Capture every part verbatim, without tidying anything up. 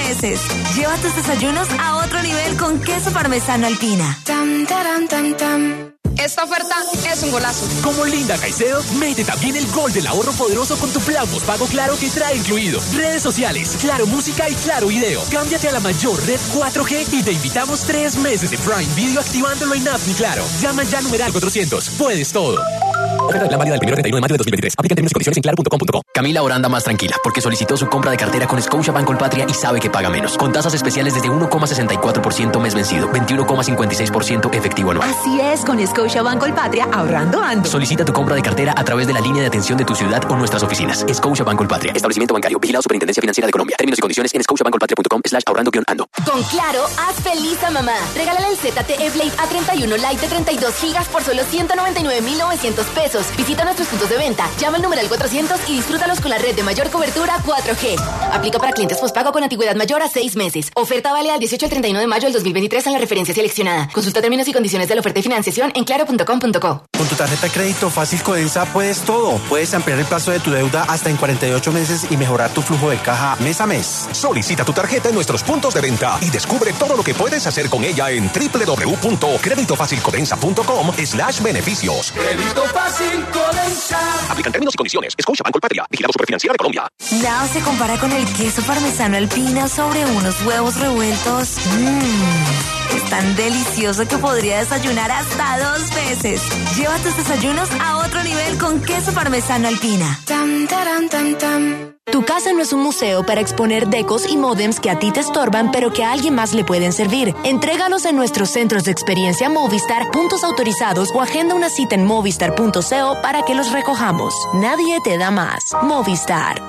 meses. Lleva tus desayunos a otro nivel con queso parmesano Alpina. Tam, taram, tam, tam. Esta oferta es un golazo. Como Linda Caicedo, mete también el gol del ahorro poderoso con tu plan postpago Claro que trae incluido redes sociales, Claro Música y Claro Video. Cámbiate a la mayor red cuatro G y te invitamos tres meses de Prime Video activándolo en App Mi Claro. Llama ya numeral cuatrocientos. Puedes todo. Oferta de plan válida del primero al treinta y uno de mayo de dos mil veintitrés. Aplican términos y condiciones en claro punto com punto co. Camila ahora anda más tranquila porque solicitó su compra de cartera con Scotiabank Colpatria y sabe que paga menos. Con tasas especiales desde uno coma sesenta y cuatro por ciento mes vencido, veintiuno coma cincuenta y seis por ciento efectivo anual. Así es, con Scotiabank Colpatria, ahorrando ando. Solicita tu compra de cartera a través de la línea de atención de tu ciudad o nuestras oficinas. Scotiabank Colpatria, establecimiento bancario, vigilado Superintendencia Financiera de Colombia. Términos y condiciones en scotiabank colpatria punto com slash ahorrando guión ando. Con Claro, haz feliz a mamá. Regálale el Z T E Blade A treinta y uno Lite de treinta y dos gigas por solo ciento noventa y nueve mil novecientos pesos. Visita nuestros puntos de venta, llama al numeral cuatrocientos y disfrútalos con la red de mayor cobertura cuatro G. Aplica para clientes postpago con antigüedad mayor a seis meses. Oferta válida del dieciocho al treinta y uno de mayo del dos mil veintitrés en la referencia seleccionada. Consulta términos y condiciones de la oferta y financiación en claro punto com punto co. Con tu tarjeta de crédito Fácil Codensa puedes todo. Puedes ampliar el plazo de tu deuda hasta en cuarenta y ocho meses y mejorar tu flujo de caja mes a mes. Solicita tu tarjeta en nuestros puntos de venta y descubre todo lo que puedes hacer con ella en doble u doble u doble u punto crédito fácil codensa punto com slash beneficios. Crédito Fácil Codensa. Aplican términos y condiciones. Scotiabank Colpatria, vigilado Superfinanciera de Colombia. Nada se compara con el queso parmesano Alpina sobre unos huevos revueltos. Mmm, es tan delicioso que podría desayunar hasta dos veces. Lleva tus desayunos a otro nivel con queso parmesano Alpina. Tam, taram, tam, tam. Tu casa no es un museo para exponer decos y módems que a ti te estorban, pero que a alguien más le pueden servir. Entrégalos en nuestros centros de experiencia Movistar, puntos autorizados o agenda una cita en movistar punto co para que los recojamos. Nadie te da más. Movistar.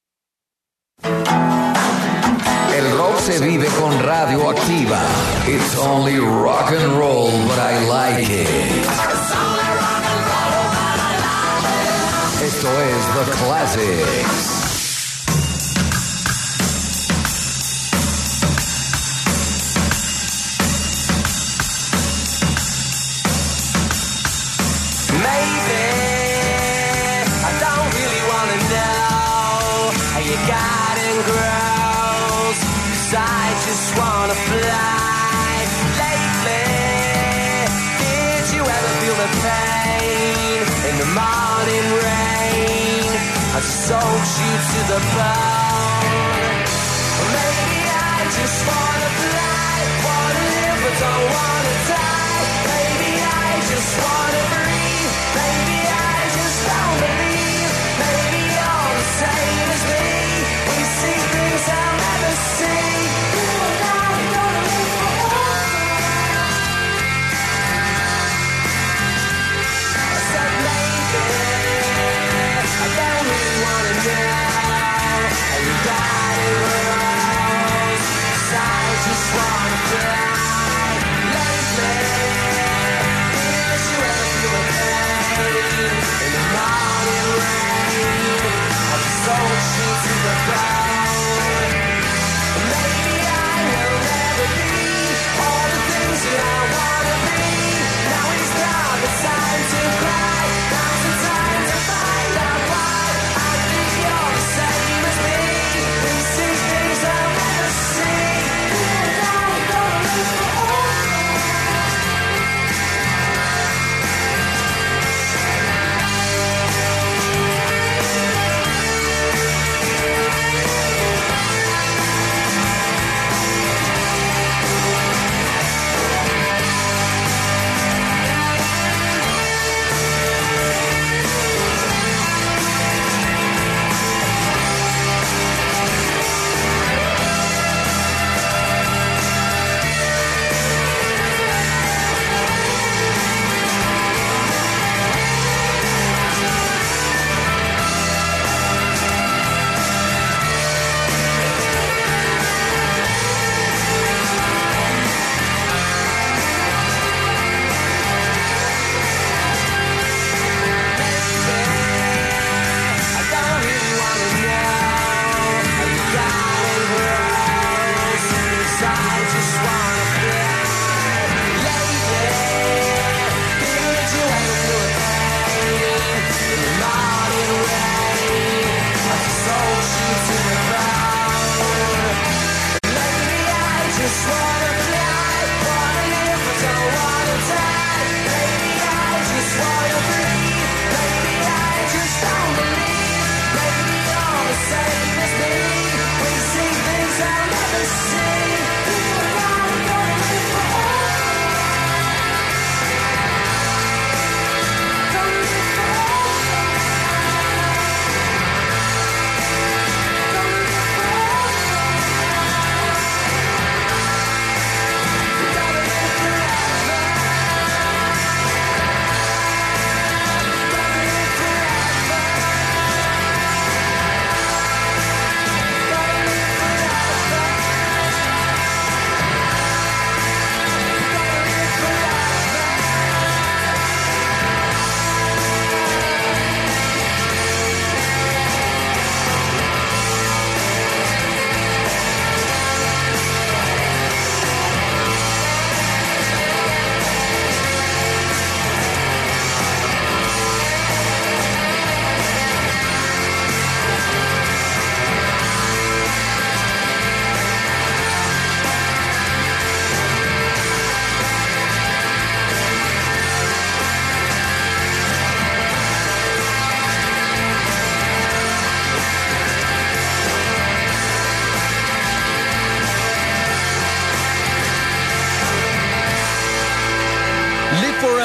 El rock se vive con Radioactiva. It's only rock and roll, but I like it. Esto es The Classics. I just wanna fly. Lately, did you ever feel the pain in the morning rain as it soaks you to the bone? Or maybe I just wanna fly, wanna live but don't wanna die. Maybe I just wanna breathe. Maybe I just don't believe. Maybe you're the same as me. We see things I'll never see.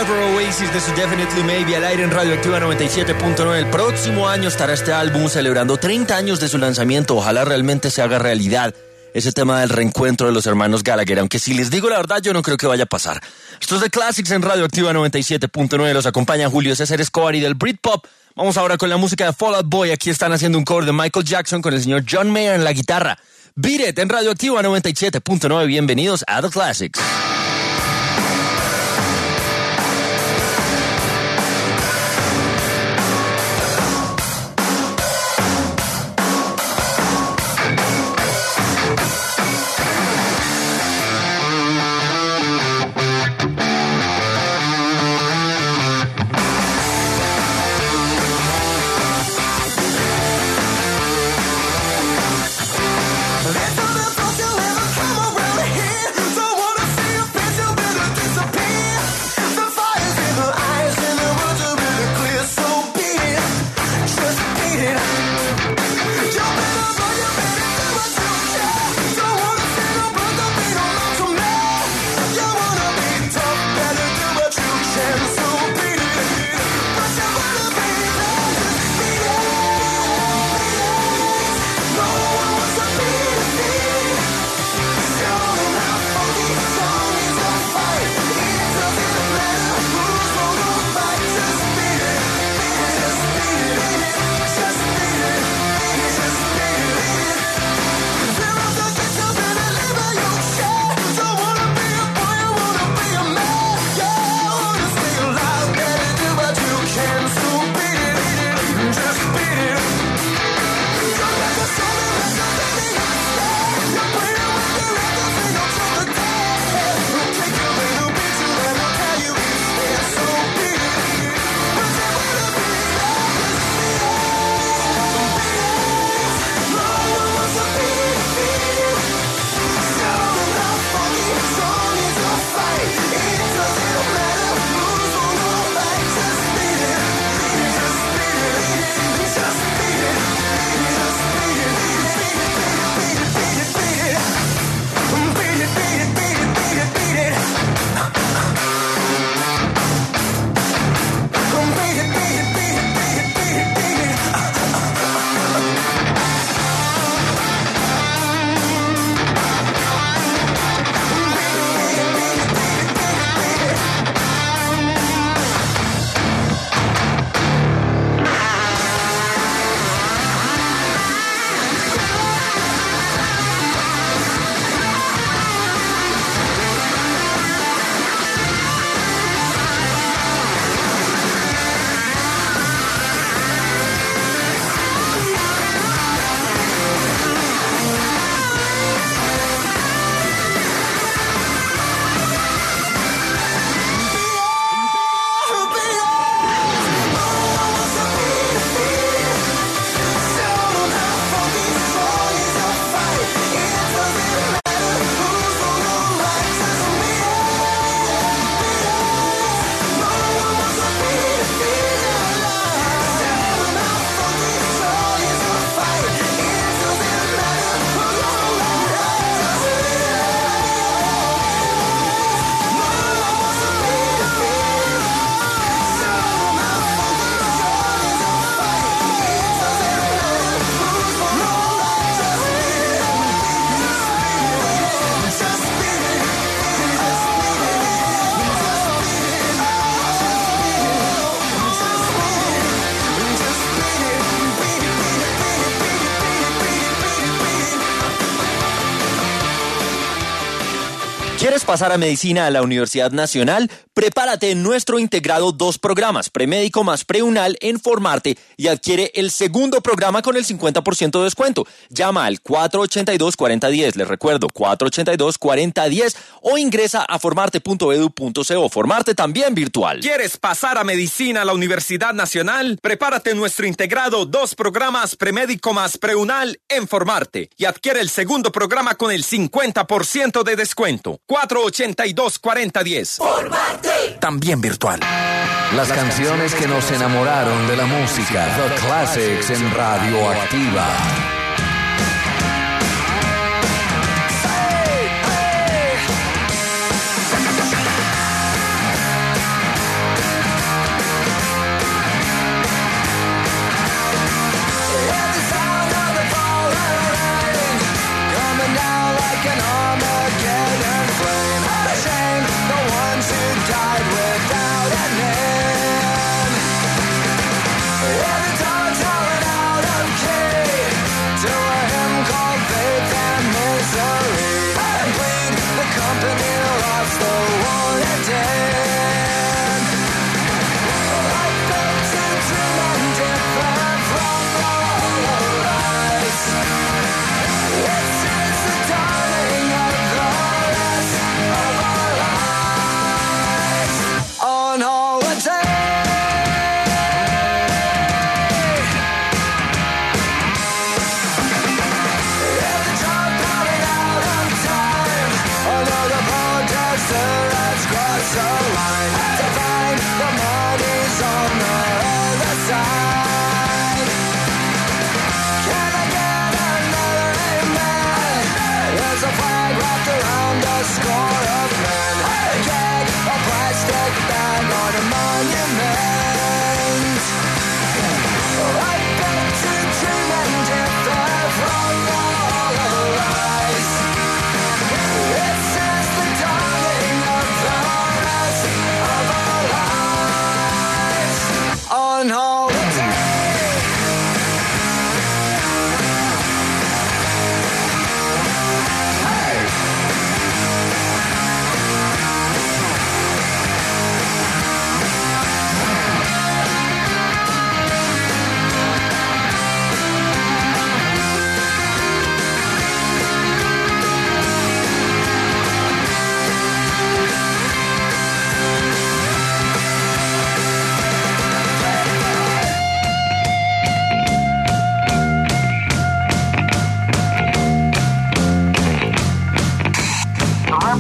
Rihanna por Oasis de su Definitely Maybe al aire en Radioactiva noventa y siete punto nueve. El próximo año estará este álbum celebrando treinta años de su lanzamiento. Ojalá realmente se haga realidad ese tema del reencuentro de los hermanos Gallagher, aunque si les digo la verdad yo no creo que vaya a pasar. Esto es de Classics en Radioactiva noventa y siete punto nueve. Los acompaña Julio César Escobar y del Britpop. Vamos ahora con la música de Fall Out Boy. Aquí están haciendo un cover de Michael Jackson con el señor John Mayer en la guitarra. Beat It en Radioactiva noventa y siete punto nueve. Bienvenidos a The Classics. ¿Quieres pasar a medicina a la Universidad Nacional? Prepárate en nuestro integrado dos programas, premédico más preunal en Formarte y adquiere el segundo programa con el cincuenta por ciento de descuento. Llama al cuatro ochenta y dos, cuarenta diez, les recuerdo, cuatro ochenta y dos, cuarenta diez o ingresa a formarte punto edu punto co. Formarte también virtual. ¿Quieres pasar a medicina a la Universidad Nacional? Prepárate en nuestro integrado dos programas premédico más preunal en Formarte y adquiere el segundo programa con el cincuenta por ciento de descuento. cuatro ochenta y dos, cuarenta diez. Formarte. También virtual. Las canciones que nos enamoraron de la música. The Classics en Radioactiva.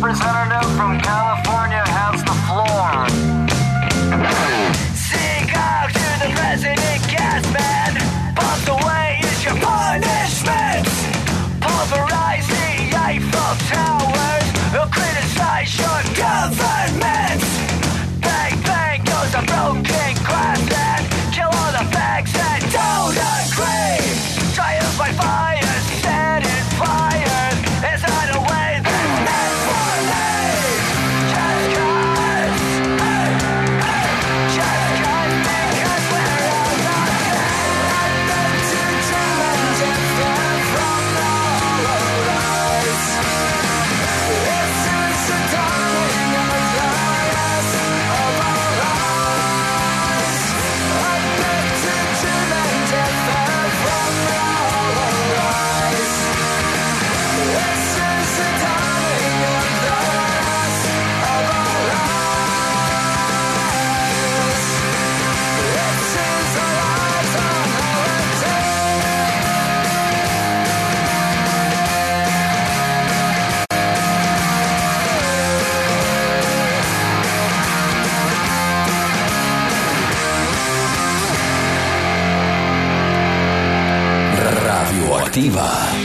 representative from California has the floor. Sing out to the president, gas man. Pumped away is your punishment. Pulverize the Eiffel Towers. Criticize your government. Bang, bang goes a broken glass and kill all the facts that don't agree. Trials by fire, set it fired. Is that a way that's meant for me? Just cause, hey, hey, just cause, because we're all not dead. I bet to challenge and fly from the hollow-rise. This is the darling of the last of our lives. I bet to challenge and fly from the hollow-rise. This is the darling of the last of our lives. This is the lives on holiday. Radioactiva.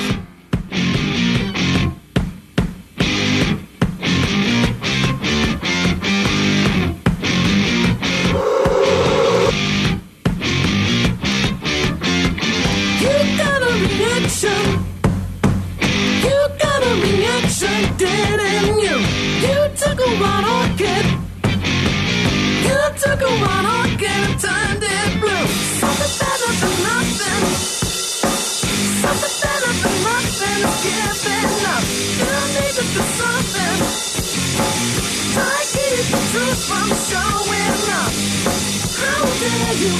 You got a reaction. You got a reaction, didn't you? You took a one orchid. You took a one orchid and turned it blue. Something better than nothing. Something better than nothing is giving up. You needed to something. Try to keep the truth from showing up. How dare you?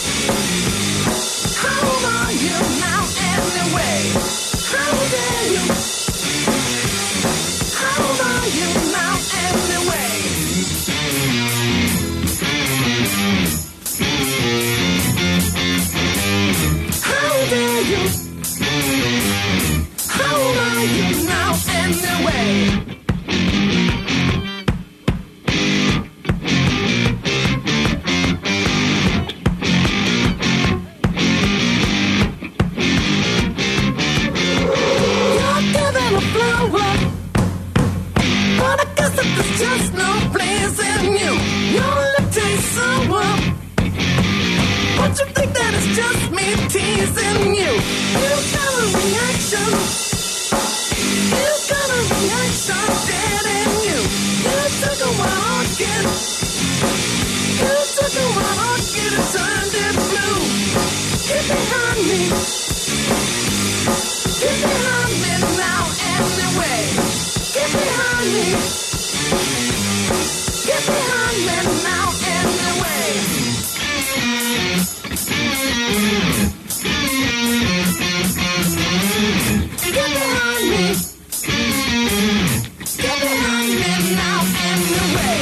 How are you now anyway? How dare you? How are you now anyway? How dare you? How are you now anyway? You're giving a flower, but I guess that there's just no place in you. Your lip tastes sour, but you think that it's just me teasing you. You got a reaction. You got a reaction, didn't you? You took a one orchid. You took a one orchid and turned it blue. Get behind me. Get behind me now anyway. Get behind me. Get behind me now anyway. Get behind me. Get behind me now anyway.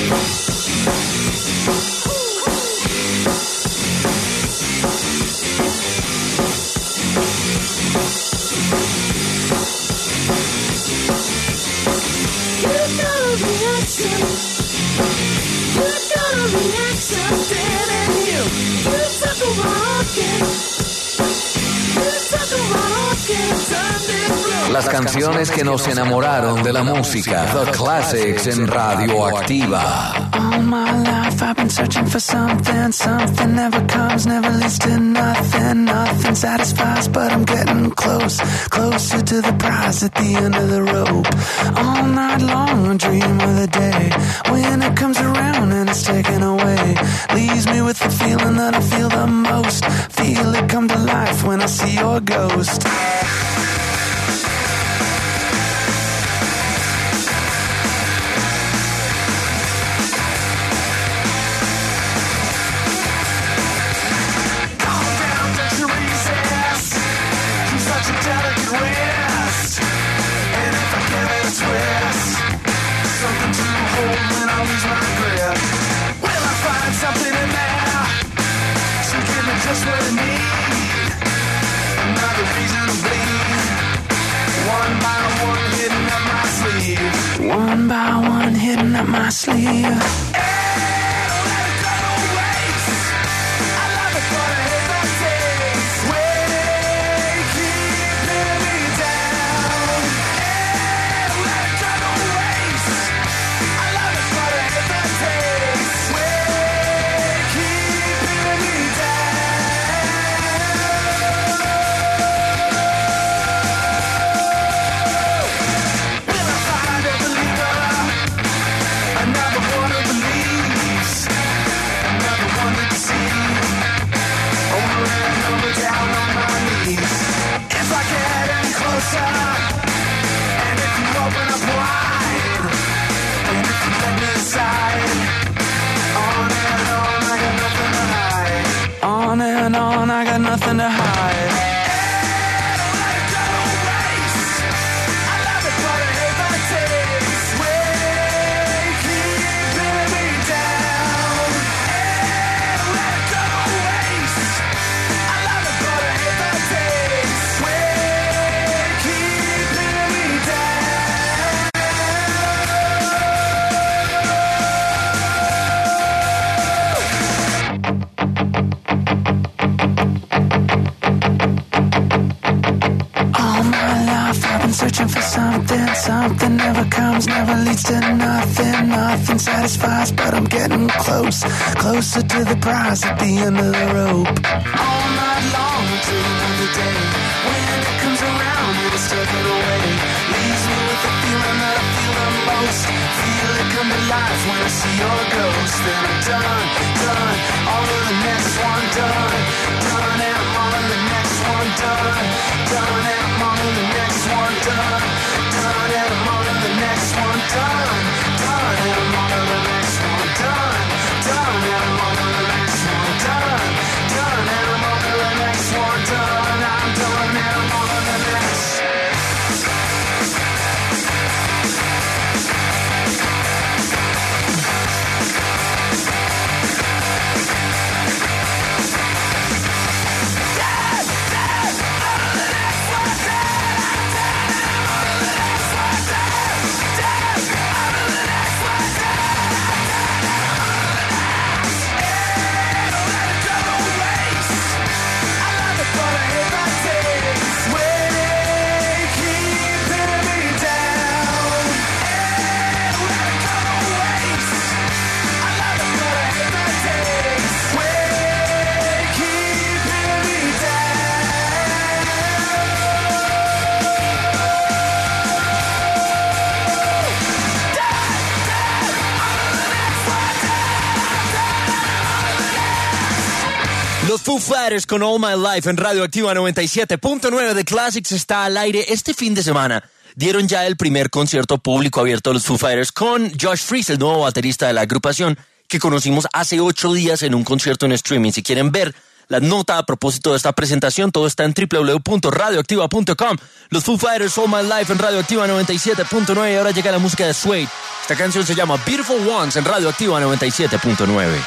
You got a reaction. You got a reaction, didn't you? You took a rocket. You took a rocket and turned it blue. Las canciones que nos enamoraron de la música. The Classics en Radioactiva. All my life I've been searching for something. Something never comes, never leads to nothing. Nothing satisfies, but I'm getting close. Closer to the prize at the end of the rope. All night long I dream of the day when it comes around and it's taken away. Leaves me with the feeling that I feel the most. Feel it come to life when I see your ghost. Just what I need. Another reason up my sleeve. On and on, I got nothing to hide. Searching for something, something never comes, never leads to nothing, nothing satisfies, but I'm getting close, closer to the prize at the end of the rope. All night long until another day, when it comes around and it's taken away, leaves me with the feeling that I feel the most, feel it come to life when I see your ghost. Then I'm done, done, all of the next one done, done and I'm on to the next one done, done and I'm on to the next one done, done and I'm on to the next one done, done and I'm on to the next one done, done and I'm on to the next one done, done and I'm on to the next one done, I'm done and I'm on to the next. Los Foo Fighters con All My Life en Radio Activa noventa y siete punto nueve de Classics está al aire. Este fin de semana dieron ya el primer concierto público abierto de los Foo Fighters con Josh Freese, el nuevo baterista de la agrupación, que conocimos hace ocho días en un concierto en streaming. Si quieren ver la nota a propósito de esta presentación, todo está en doble u doble u doble u punto radioactiva punto com. Los Foo Fighters, All My Life en Radio Activa noventa y siete punto nueve. Y ahora llega la música de Suede. Esta canción se llama Beautiful Ones en Radio Activa noventa y siete punto nueve.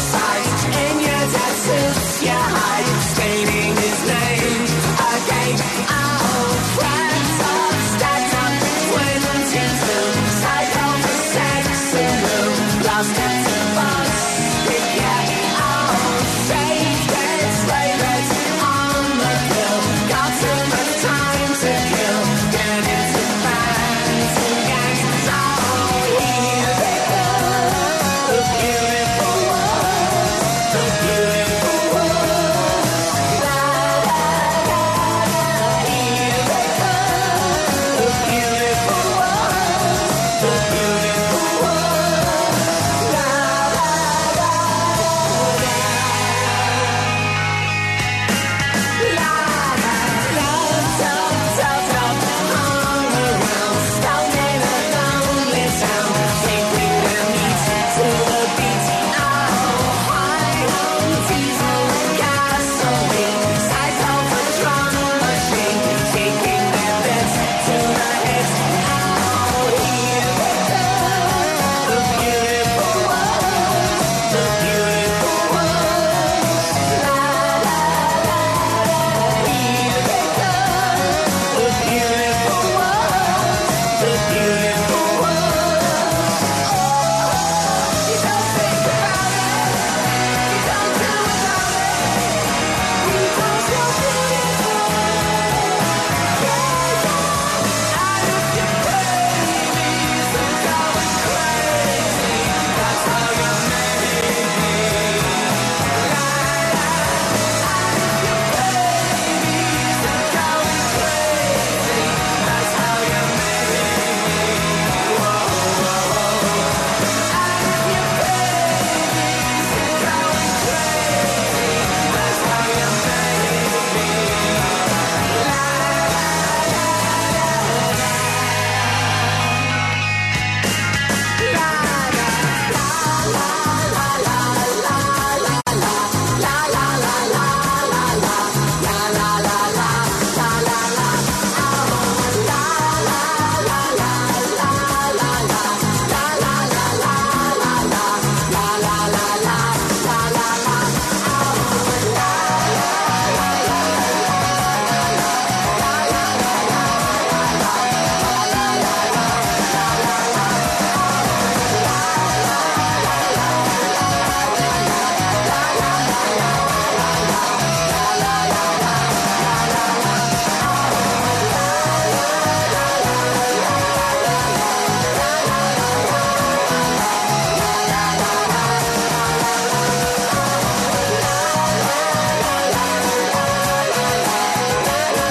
Suicide, and your tattoos, your hide, staining his name again.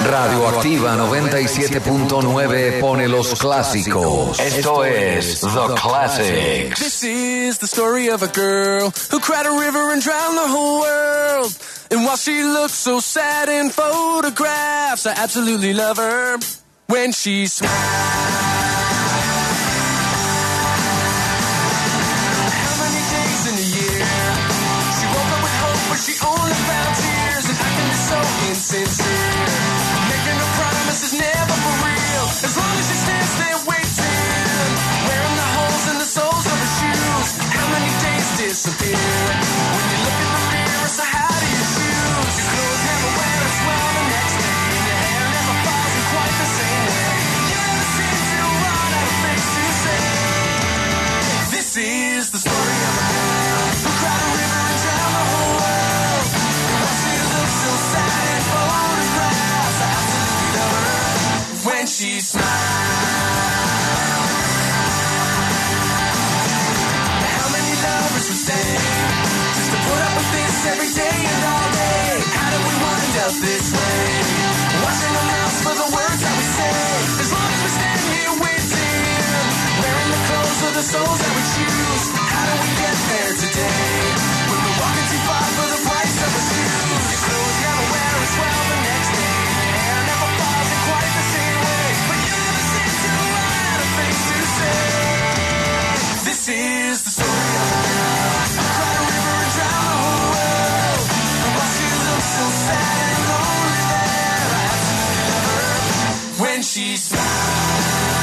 Radioactiva noventa y siete punto nueve pone los clásicos. Esto es The Classics. This is the story of a girl who cried a river and drowned the whole world. And while she looks so sad in photographs, I absolutely love her when she smiles. How many days in a year she woke up with hope, but she only found tears, and I can be so insincere. Making a promise is never for real, as long as she stands there waiting, wearing the holes in the soles of her shoes. How many days disappear when you look in the mirror? So how do you choose? Your clothes never wear as well the next day, and your hair never falls in quite the same way. You never seem to run out of things to say. This is the story of a girl who cried a river and drowned the whole world. And while she looks so sad in photographs, I absolutely love her when she smiles. How many lovers would stay just to put up with this every day and all day? How did we wind up this way? Watching our mouths for the words that we say. As long as we stand here waiting, wearing the clothes of the souls that we choose. How do we get there today when we're walking too far for the price of a shoes? Your clothes never wear as well the next day, and your hair never falls in quite the same way. But you never seem to run out of things to say. This is the story of a girl who cried a river and drowned the whole world. And while she looks so sad and lonely there, I absolutely love her when she smiles.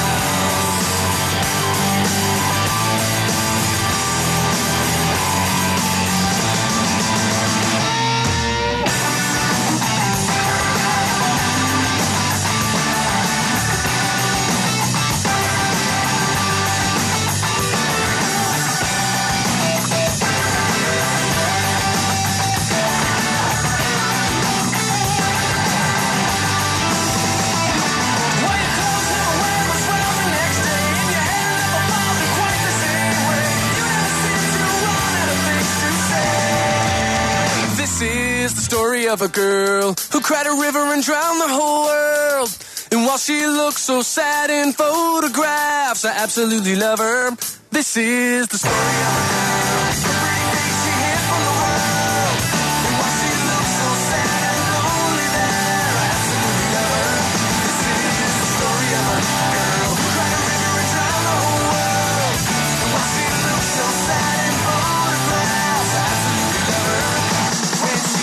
Story of a girl who cried a river and drowned the whole world. And while she looks so sad in photographs, I absolutely love her. This is the story of a girl, the pretty face she hid from the world. And while she looks so sad and lonely there, I absolutely love her. This is the story of a girl who cried a river and drowned the whole world. And while she looks so sad in photographs, I absolutely love her when she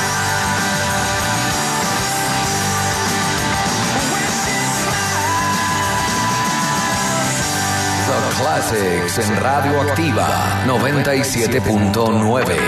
The Classics en Radioactiva noventa y siete punto nueve.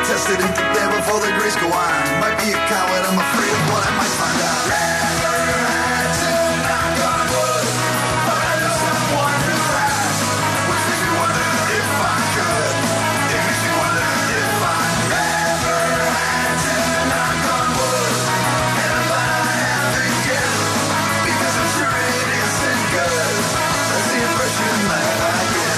tested and there before the grace go on. Might be a coward, I'm afraid of what I might find out. Never had to knock on wood, but I know someone who has. Which makes me wonder if I could. It makes me wonder if I never had to knock on wood, and I'm glad I haven't yet, because I'm sure it isn't good. That's the impression that I get.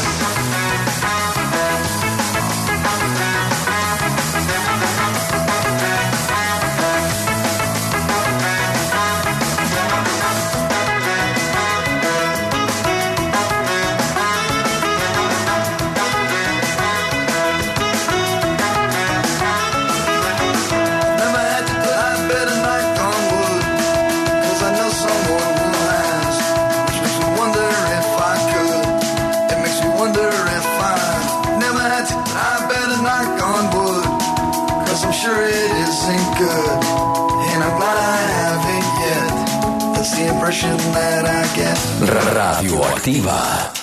Sure it isn't good, and I'm glad I haven't yet. That's the impression that I get. Radioactiva.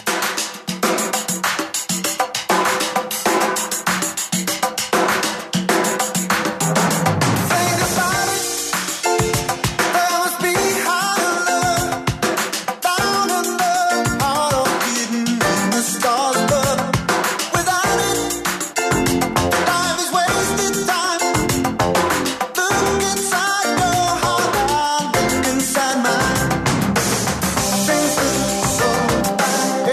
Inside my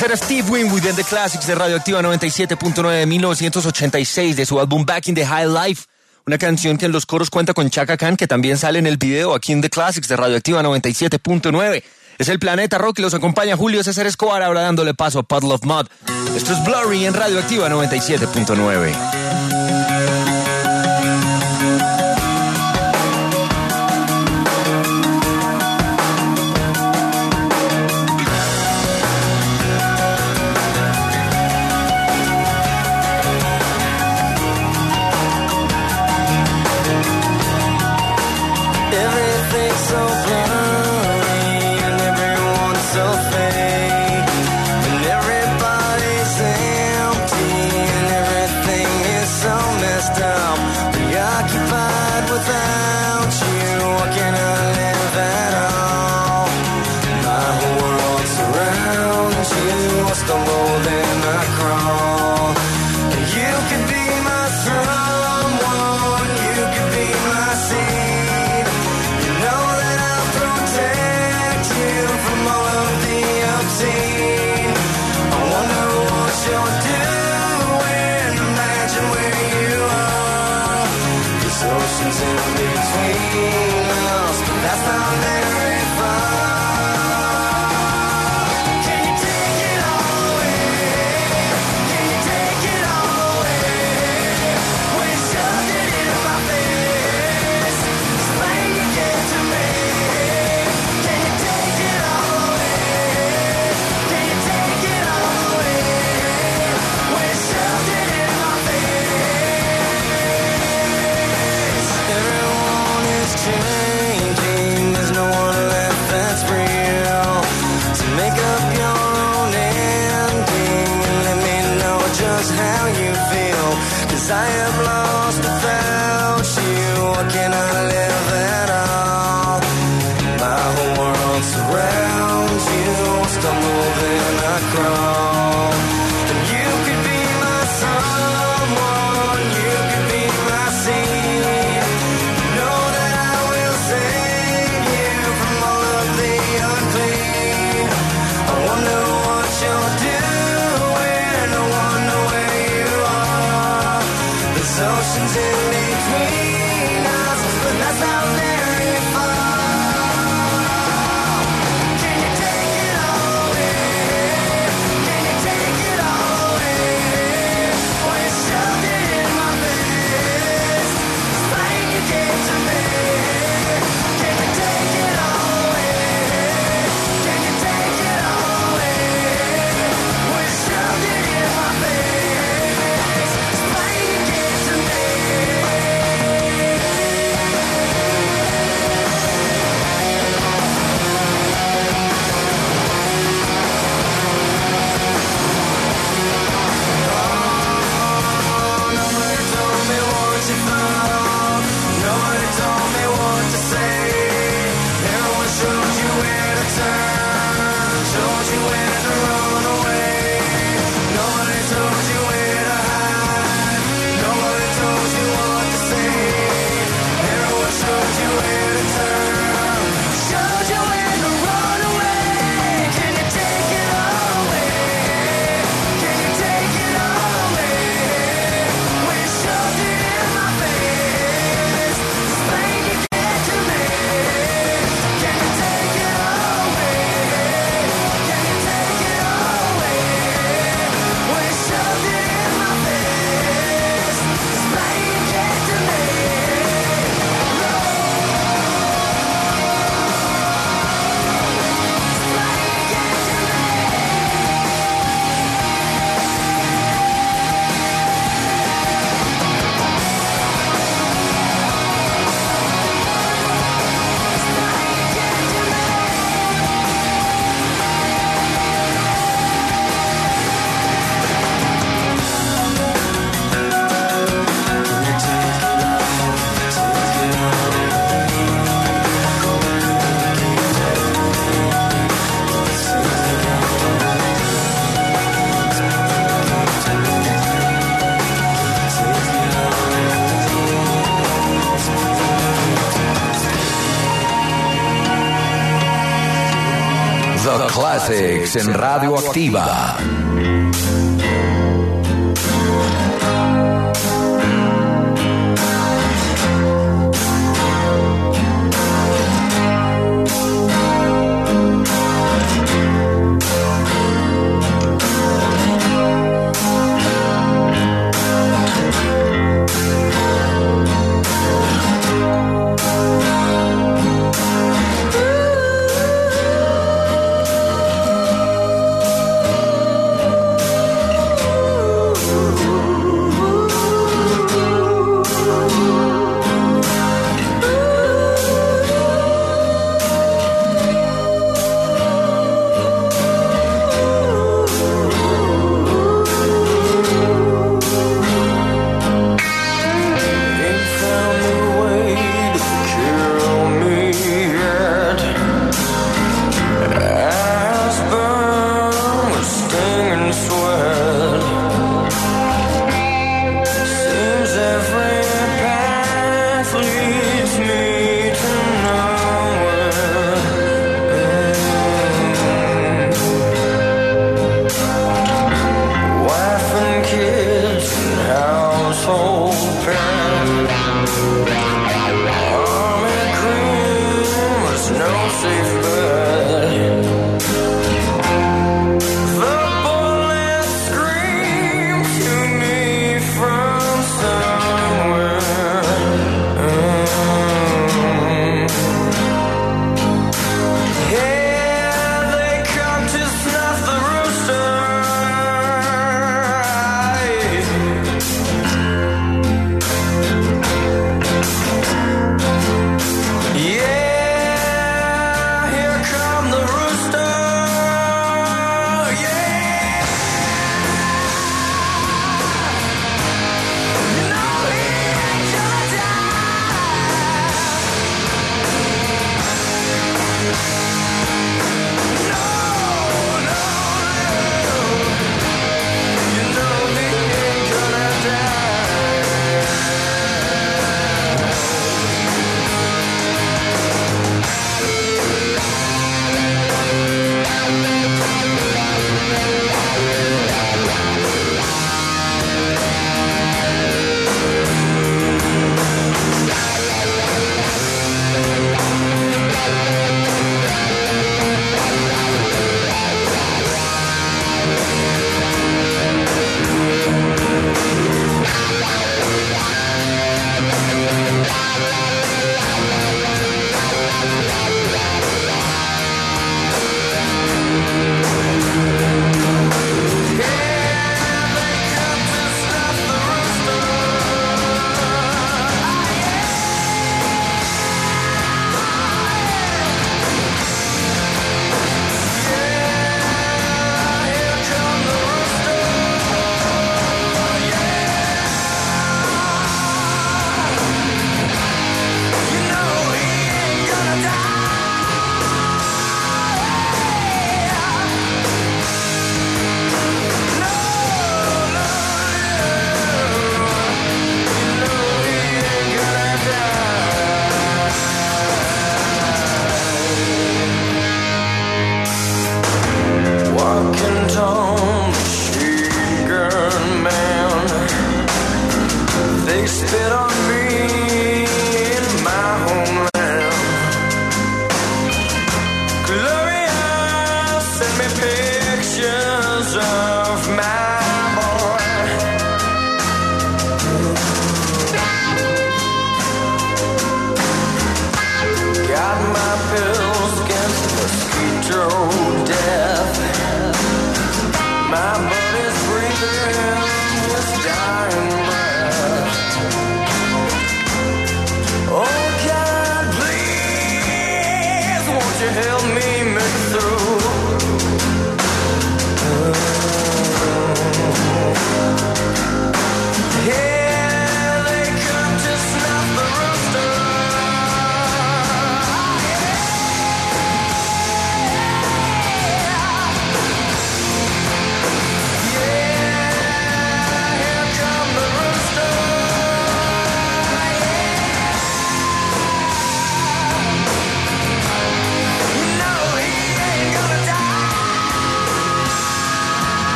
Ese era Steve Winwood en The Classics de Radioactiva noventa y siete punto nueve de mil novecientos ochenta y seis de su álbum Back in the High Life. Una canción que en los coros cuenta con Chaka Khan, que también sale en el video aquí en The Classics de Radioactiva noventa y siete punto nueve. Es el Planeta Rock y los acompaña Julio César Escobar, ahora dándole paso a Puddle of Mud. Esto es Blurry en Radioactiva noventa y siete punto nueve. I am lost without you. I cannot live at all. My whole world surrounds you. I stumble then I crawl. And you could be my someone. You could be my seed. Know that I will save you from all of the unclean. I wonder what you're doing. I wonder where you are. There's oceans in between us, but that's not Classics en Radioactiva.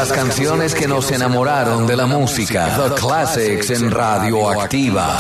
las canciones que nos enamoraron de la música. The Classics en Radioactiva.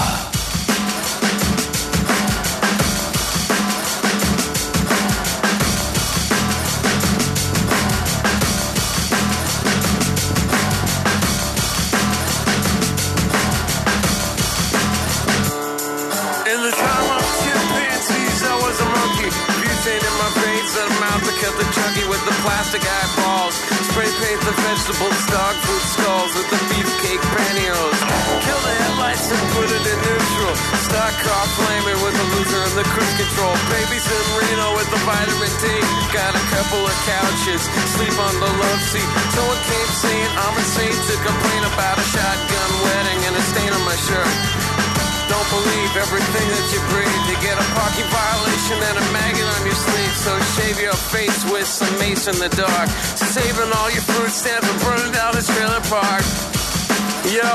Plastic eyeballs, spray paint the vegetables, dog food skulls with the beefcake pantyhose. Kill the headlights and put it in neutral. Stock car flaming with the loser and the cruise control. Babies in Reno with the vitamin D. Got a couple of couches, sleep on the love seat. Someone came saying I'm insane to complain about a shotgun wedding and a stain on my shirt. Don't believe everything that you breathe. You get a parking violation and a maggot on your sleeve. So shave your face with some mace in the dark. Saving all your fruit stands and burning down this trailer park. Yo,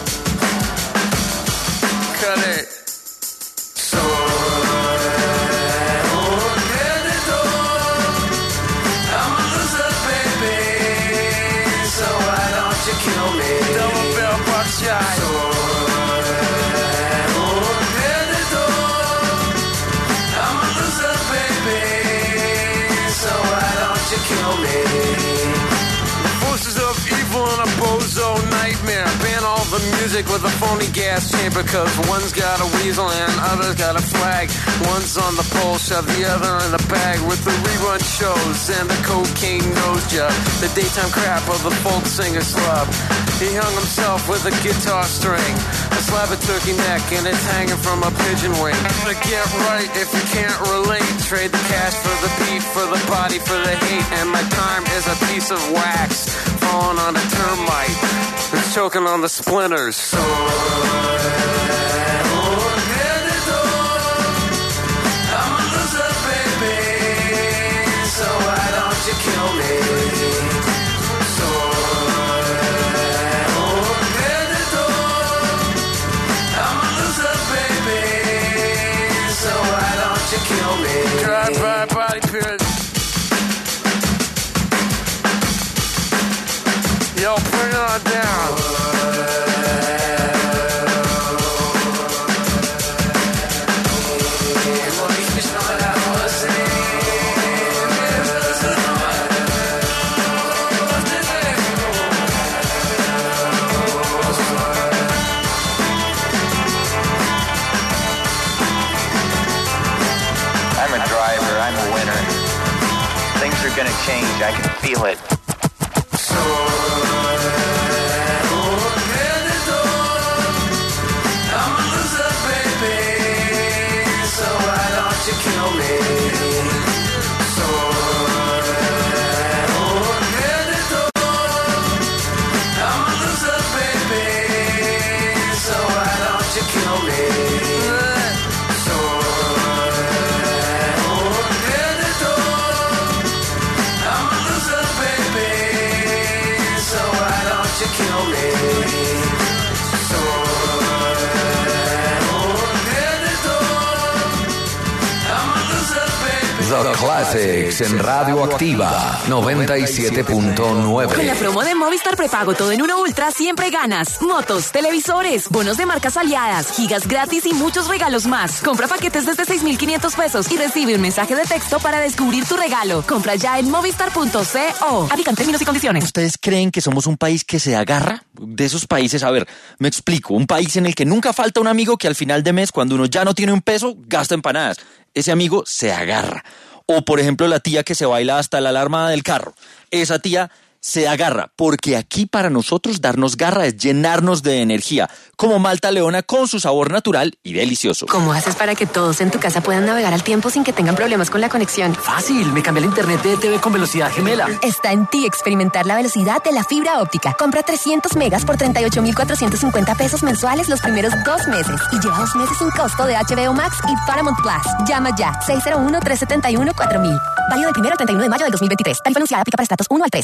cut it. So kill me. Double barrel buckshot. So, I'm a loser, baby. So why don't you kill me? The forces of evil in a bozo nightmare. Ban all the music with a phony gas chamber, cause one's got a weasel and other's got a flag. One's on the pole, shove the other in the bag with the rerun shows and the cocaine nose job. The daytime crap of the folk singer slub. He hung himself with a guitar string, a slab of turkey neck, and it's hanging from a pigeon wing. To get right if you can't relate, trade the cash for the beat, for the body, for the hate. And my time is a piece of wax falling on a termite that's choking on the splinters. So kill me. So, oh, Benito, I'm a loser, baby. So why don't you kill me? Drive-by body period. Yo, bring it on down. Gonna change, I can feel it. So, oh, Benito, I'm a loser, baby. So why don't you kill me? So, oh, Benito, I'm a loser, baby. So why don't you kill me? You kill me. So, oh, Benito, I'm a loser, baby. The Classics en Radioactiva noventa y siete punto nueve. Con la promo de Movistar Prepago Todo en Uno Ultra siempre ganas. Motos, televisores, bonos de marcas aliadas, gigas gratis y muchos regalos más. Compra paquetes desde seis mil quinientos pesos y recibe un mensaje de texto para descubrir tu regalo. Compra ya en movistar punto co. Aplican términos y condiciones. ¿Ustedes creen que somos un país que se agarra? De esos países, a ver, me explico. Un país en el que nunca falta un amigo que al final de mes, cuando uno ya no tiene un peso, gasta empanadas. Ese amigo se agarra. O, por ejemplo, la tía que se baila hasta la alarma del carro. Esa tía se agarra, porque aquí para nosotros darnos garra es llenarnos de energía, como Malta Leona con su sabor natural y delicioso. ¿Cómo haces para que todos en tu casa puedan navegar al tiempo sin que tengan problemas con la conexión? Fácil, me cambié el internet de T V con velocidad gemela. Está en ti experimentar la velocidad de la fibra óptica. Compra trescientos megas por treinta y ocho mil cuatrocientos cincuenta pesos mensuales los primeros dos meses y lleva dos meses sin costo de H B O Max y Paramount Plus. Llama ya, seis cero uno, tres siete uno, cuatro mil. Válido del primero al treinta y uno de mayo del dos mil veintitrés. Tarifa anunciada aplica para estratos uno al tres. Tarifa plena otros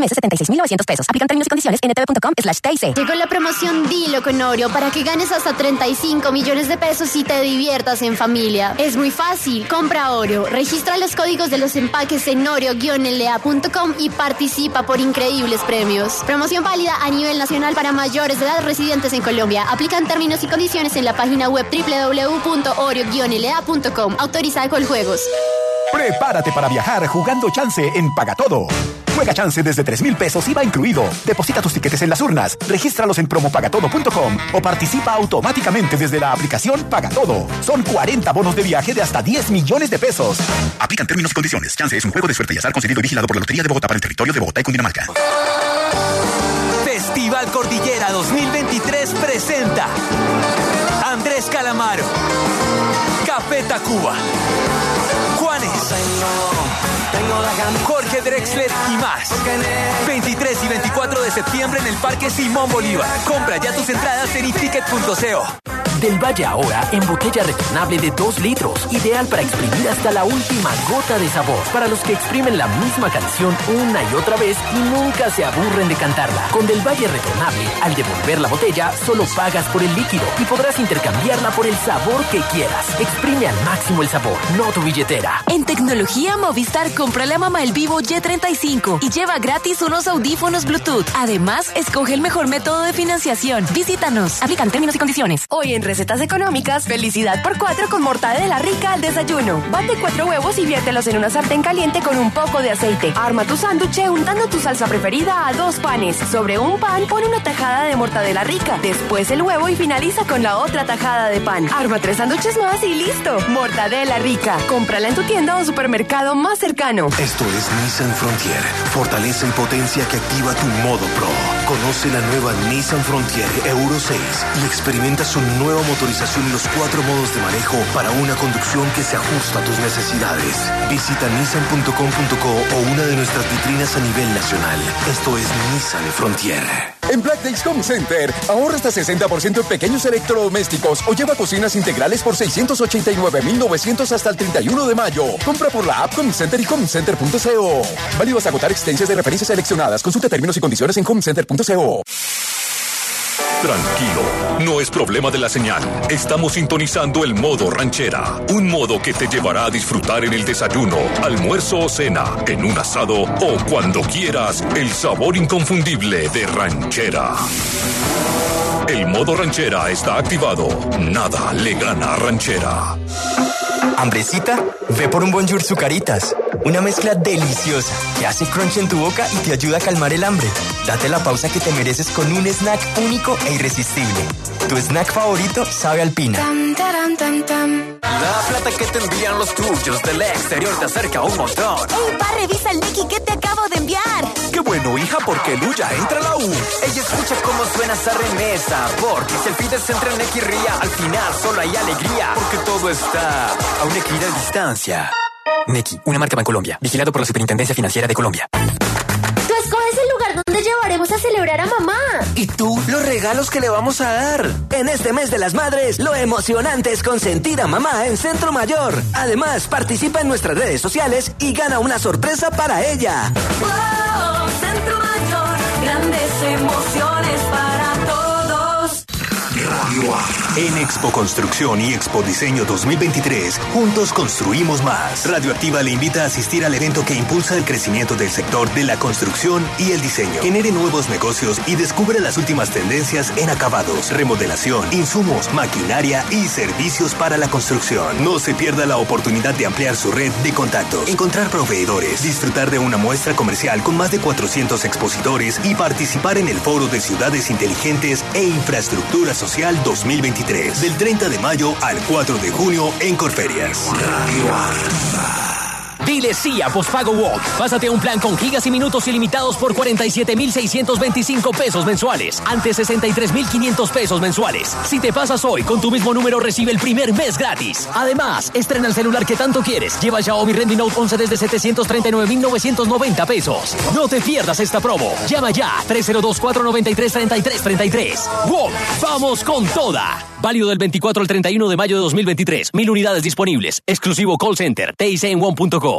meses, setenta y seis mil novecientos pesos. Aplican términos y condiciones en etv.com slash TIC. Llegó la promoción Dilo con Oreo para que ganes hasta treinta y cinco millones de pesos y te diviertas en familia. Es muy fácil. Compra Oreo, registra los códigos de los empaques en oreo guion l a punto com y participa por increíbles premios. Promoción válida a nivel nacional para mayores de edad residentes en Colombia. Aplican términos y condiciones en la página web doble u doble u doble u punto oreo guion l a punto com. Autorizada con juegos. Prepárate para viajar jugando Chance en Pagatodo. Juega Chance desde tres mil pesos I V A incluido. Deposita tus tiquetes en las urnas, regístralos en promo pagatodo punto com o participa automáticamente desde la aplicación Pagatodo. Son cuarenta bonos de viaje de hasta diez millones de pesos. Aplican términos y condiciones. Chance es un juego de suerte y azar concedido y vigilado por la Lotería de Bogotá para el territorio de Bogotá y Cundinamarca. Festival Cordillera dos mil veintitrés presenta Andrés Calamaro, Café Tacuba, Juanes, Jorge Drexler y más. veintitrés y veinticuatro de septiembre en el Parque Simón Bolívar. Compra ya tus entradas en iticket punto co. Del Valle ahora en botella retornable de dos litros. Ideal para exprimir hasta la última gota de sabor. Para los que exprimen la misma canción una y otra vez y nunca se aburren de cantarla. Con Del Valle retornable, al devolver la botella, solo pagas por el líquido y podrás intercambiarla por el sabor que quieras. Exprime al máximo el sabor, no tu billetera. En tecnología Movistar, cómprale a mamá el Vivo Y treinta y cinco y lleva gratis unos audífonos Bluetooth. Además, escoge el mejor método de financiación. Visítanos. Aplican términos y condiciones. Hoy en Recetas Económicas, felicidad por cuatro con mortadela rica al desayuno. Bate cuatro huevos y viértelos en una sartén caliente con un poco de aceite. Arma tu sándwich untando tu salsa preferida a dos panes. Sobre un pan, pon una tajada de mortadela rica. Después el huevo y finaliza con la otra tajada de pan. Arma tres sándwiches más y listo. Mortadela rica. Cómprala en tu tienda o supermercado más cercano. Esto es Nissan Frontier. Fortaleza y potencia que activa tu modo Pro. Conoce la nueva Nissan Frontier Euro seis y experimenta su nueva motorización y los cuatro modos de manejo para una conducción que se ajusta a tus necesidades. Visita nissan punto com punto co o una de nuestras vitrinas a nivel nacional. Esto es Nissan Frontier. En Black Days Home Center, ahorra hasta sesenta por ciento en pequeños electrodomésticos o lleva cocinas integrales por seiscientos ochenta y nueve mil novecientos hasta el treinta y uno de mayo. Compra por la app Home Center y home center punto co. Válido hasta agotar existencias de referencias seleccionadas. Consulta términos y condiciones en home center punto co. Tranquilo, no es problema de la señal. Estamos sintonizando el modo ranchera, un modo que te llevará a disfrutar en el desayuno, almuerzo o cena, en un asado o cuando quieras el sabor inconfundible de ranchera. El modo ranchera está activado. Nada le gana a ranchera. ¿Hambrecita? Ve por un Bonjour Zucaritas. Una mezcla deliciosa que hace crunch en tu boca y te ayuda a calmar el hambre. Date la pausa que te mereces con un snack único e irresistible. Tu snack favorito sabe alpina. La plata que te envían los tuyos del exterior te acerca un montón. ¡Ey, pa, revisa el Nequi que te acabo de enviar! ¡Qué bueno, hija, porque Luya entra a la U! Ella escucha cómo suena esa remesa, porque si el pides entre Nequi y Ría, al final solo hay alegría, porque todo está a una equidad de distancia. Nequi, una marca Bancolombia, vigilado por la Superintendencia Financiera de Colombia. Tú escoges el lugar donde llevaremos a celebrar a mamá. ¿Y tú? Los regalos que le vamos a dar. En este mes de las madres, lo emocionante es consentir a mamá en Centro Mayor. Además, participa en nuestras redes sociales y gana una sorpresa para ella. ¡Wow! Centro Mayor, grandes emociones para todos. Radio A. En Expo Construcción y Expo Diseño dos mil veintitrés, juntos construimos más. Radioactiva le invita a asistir al evento que impulsa el crecimiento del sector de la construcción y el diseño. Genere nuevos negocios y descubre las últimas tendencias en acabados, remodelación, insumos, maquinaria y servicios para la construcción. No se pierda la oportunidad de ampliar su red de contactos, encontrar proveedores, disfrutar de una muestra comercial con más de cuatrocientos expositores y participar en el Foro de Ciudades Inteligentes e Infraestructura Social dos mil veintitrés. Del treinta de mayo al cuatro de junio en Corferias. Radio Activa. Dile sí a Postpago Walk. Pásate a un plan con gigas y minutos ilimitados por cuarenta y siete mil seiscientos veinticinco pesos mensuales. Antes sesenta y tres mil quinientos pesos mensuales. Si te pasas hoy, con tu mismo número recibe el primer mes gratis. Además, estrena el celular que tanto quieres. Lleva Xiaomi Redmi Note once desde setecientos treinta y nueve mil novecientos noventa pesos. No te pierdas esta promo. Llama ya tres cero dos cuatro nueve tres tres tres tres tres. Walk, vamos con toda. Válido del veinticuatro al treinta y uno de mayo de dos mil veintitrés. Mil unidades disponibles. Exclusivo call center. T I C en one punto co.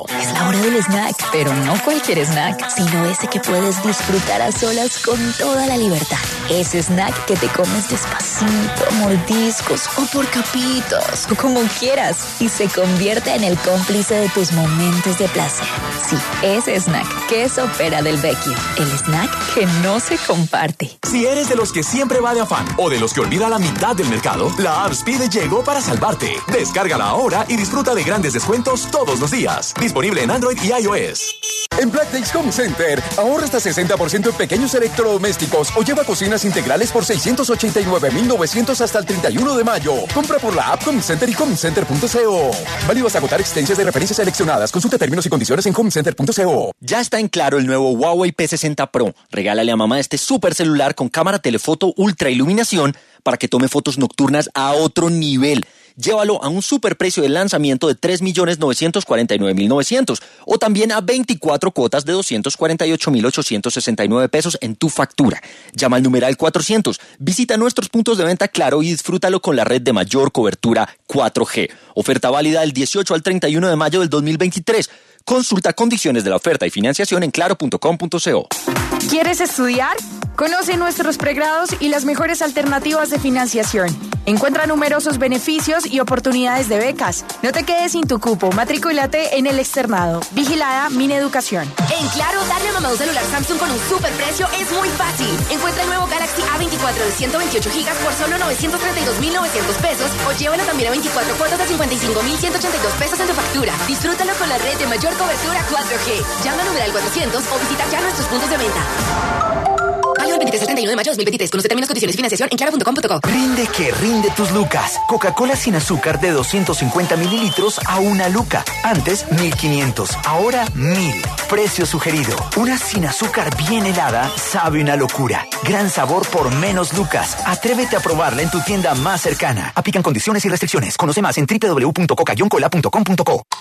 Jumbo. Es la hora del snack, pero no cualquier snack, sino ese que puedes disfrutar a solas con toda la libertad. Ese snack que te comes despacito, mordiscos o por capitos, o como quieras, y se convierte en el cómplice de tus momentos de placer. Sí, ese snack, Queso Pera del Vecchio, el snack que no se comparte. Si eres de los que siempre va de afán o de los que olvida la mitad del mercado, la app Speedy llegó para salvarte. Descárgala ahora y disfruta de grandes descuentos todos los días. Disponible en Android y iOS. En Black Days Home Center, ahorra hasta sesenta por ciento en pequeños electrodomésticos o lleva cocinas integrales por seiscientos ochenta y nueve mil novecientos hasta el treinta y uno de mayo. Compra por la app Home Center y homecenter punto co. Válido hasta agotar existencias de referencias seleccionadas. Consulta términos y condiciones en homecenter punto co. Ya está en Claro el nuevo Huawei P sesenta Pro. Regálale a mamá este super celular con cámara telefoto ultra iluminación para que tome fotos nocturnas a otro nivel. Llévalo a un superprecio de lanzamiento de tres millones novecientos cuarenta y nueve mil novecientos o también a veinticuatro cuotas de doscientos cuarenta y ocho mil ochocientos sesenta y nueve pesos en tu factura. Llama al numeral cuatrocientos, visita nuestros puntos de venta Claro y disfrútalo con la red de mayor cobertura cuatro G. Oferta válida del dieciocho al treinta y uno de mayo del dos mil veintitrés. Consulta condiciones de la oferta y financiación en claro punto com punto co. ¿Quieres estudiar? Conoce nuestros pregrados y las mejores alternativas de financiación. Encuentra numerosos beneficios y oportunidades de becas. No te quedes sin tu cupo. Matrículate en el externado. Vigilada Mineducación. En Claro, darle a mamá un celular Samsung con un superprecio es muy fácil. Encuentra el nuevo Galaxy A veinticuatro de ciento veintiocho gigas por solo novecientos treinta y dos mil novecientos pesos o llévalo también a veinticuatro cuotas de cincuenta y cinco mil ciento ochenta y dos pesos en tu factura. Disfrútalo con la red de mayor cobertura cuatro G. Llama al numeral cuatrocientos o visita ya nuestros puntos de venta. Válido el veintitrés al treinta y uno de mayo de dos mil veintitrés. Conoce términos, condiciones y financiación en claro punto com punto co. Rinde que rinde tus lucas. Coca-Cola sin azúcar de doscientos cincuenta mililitros a una luca. Antes mil quinientos, ahora mil. Precio sugerido. Una sin azúcar bien helada sabe una locura. Gran sabor por menos lucas. Atrévete a probarla en tu tienda más cercana. Aplican condiciones y restricciones. Conoce más en doble u doble u doble u punto coca guion cola punto com punto co.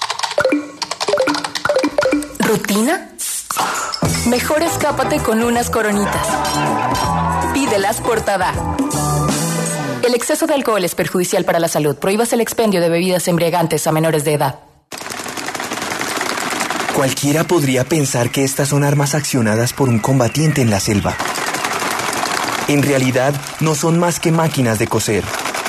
¿Rutina? Mejor escápate con unas coronitas. Pídelas por Tada. El exceso de alcohol es perjudicial para la salud. Prohíbas el expendio de bebidas embriagantes a menores de edad. Cualquiera podría pensar que estas son armas accionadas por un combatiente en la selva. En realidad, no son más que máquinas de coser.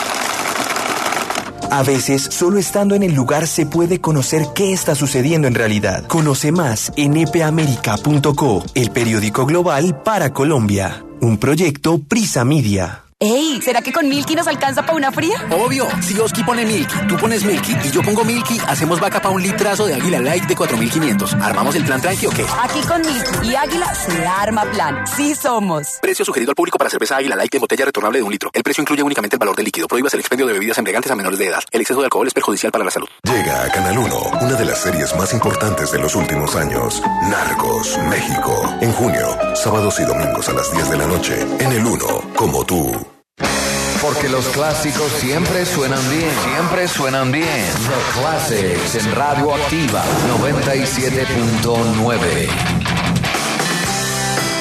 A veces, solo estando en el lugar se puede conocer qué está sucediendo en realidad. Conoce más en e p america punto co, el periódico global para Colombia. Un proyecto Prisa Media. ¡Ey! ¿Será que con Milky nos alcanza para una fría? Obvio, si Oski pone Milky, tú pones Milky y yo pongo Milky, hacemos vaca para un litrazo de Águila Light de cuatro mil quinientos. ¿Armamos el plan tranqui o qué? Aquí con Milky y Águila se arma plan. ¡Sí somos! Precio sugerido al público para cerveza Águila Light en botella retornable de un litro. El precio incluye únicamente el valor del líquido. Prohíbas el expendio de bebidas embriagantes a menores de edad. El exceso de alcohol es perjudicial para la salud. Llega a Canal uno, una de las series más importantes de los últimos años. Narcos, México. En junio, sábados y domingos a las diez de la noche. En el uno, como tú. Porque los clásicos siempre suenan bien. Siempre suenan bien. The Classics en Radio Activa noventa y siete punto nueve.